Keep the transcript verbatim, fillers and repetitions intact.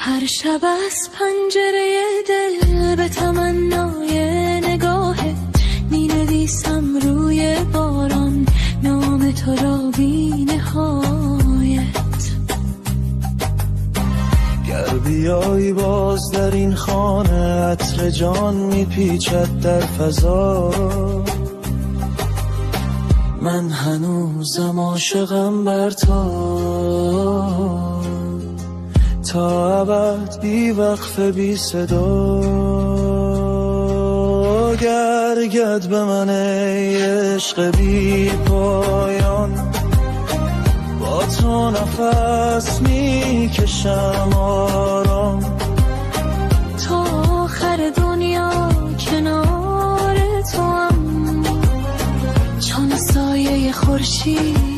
هر شب از پنجره دل به تمنای نگاهت می نویسم روی باران نام تو را بی نهایت. گر بیایی باز در این خانه عطر جان می پیچد در فضا، من هنوزم عاشقم بر تو تا ابد بی وقف بی صدا. گرگد به من ای عشق بی پایان، با تو نفس می کشم آرام تا آخر دنیا کنار تو هم، چون سایه خورشید